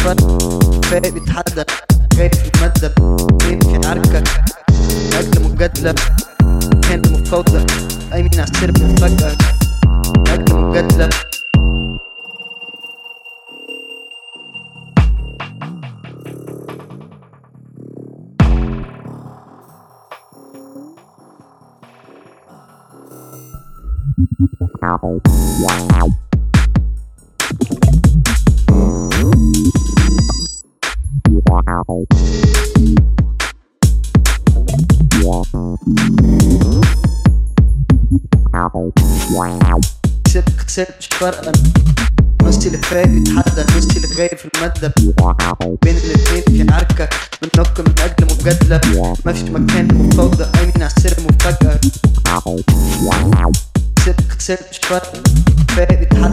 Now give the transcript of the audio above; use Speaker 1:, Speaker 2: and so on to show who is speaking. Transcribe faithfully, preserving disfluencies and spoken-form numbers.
Speaker 1: فرق فايق بيتحدى غايب في المادة بين في عركة أجل مجادلة كان مفاوضة قايمين على السرب فجأة أجل مجادلة كسبت خسرت مش فارقة نصي اللي فايق بيتحدى نصي اللي غايب في المادة بين الاتنين في عركة بننق من أجل مجادلة مفيش مكان مفاوضة قايمين على السر مفاجأة كسبت خسرت مش فارقة فايق بيتحدى